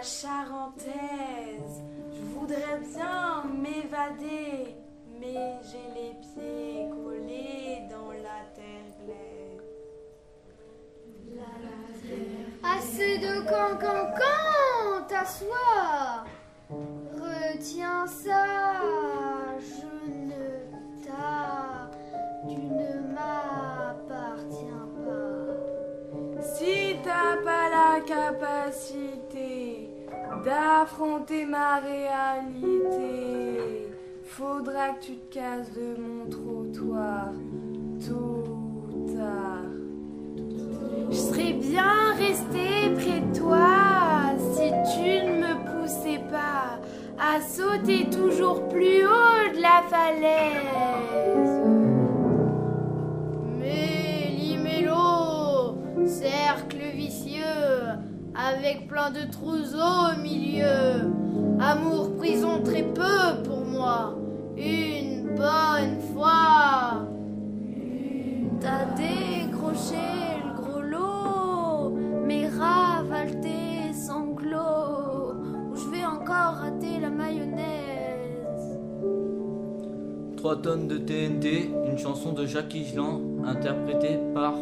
charentaise. Je voudrais bien m'évader, mais j'ai les pieds collés dans la terre glaise. Assez de can, t'assois. Retiens ça, tu ne m'appartiens pas. Si t'as pas la capacité d'affronter ma réalité, faudra que tu te casses de mon trottoir, tôt ou tard. Je serais bien restée près de toi si tu ne me poussais pas à sauter toujours plus haut de la falaise. Méli-mélo, cercle vicieux, avec plein de trous au milieu. Amour, prison, très peu pour moi, une bonne fois. T'as décroché le gros lot, mais ravale tes sanglots, ou je vais encore rater la mayonnaise. 3 tonnes de TNT, une chanson de Jacques Higelin, interprétée par...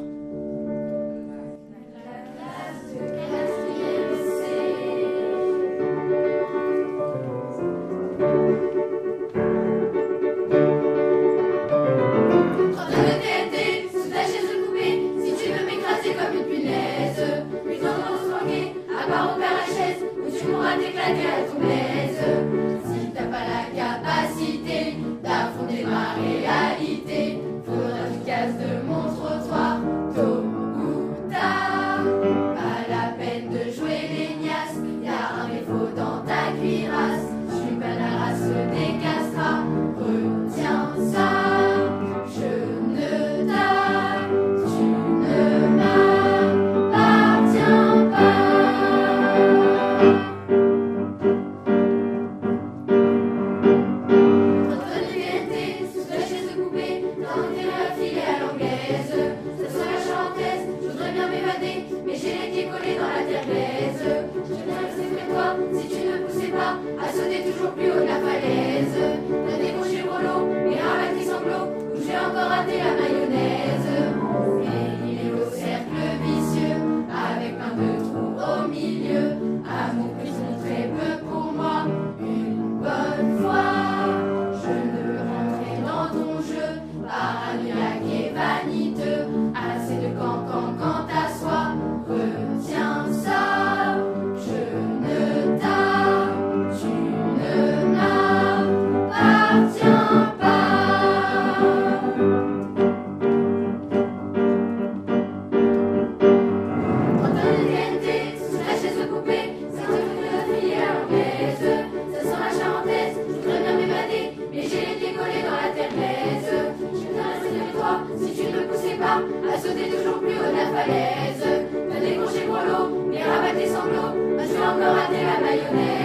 À sauter toujours plus haut de la falaise. T'as décroché pour l'eau, mais rabat tes sanglots. Moi je vais encore rater la mayonnaise.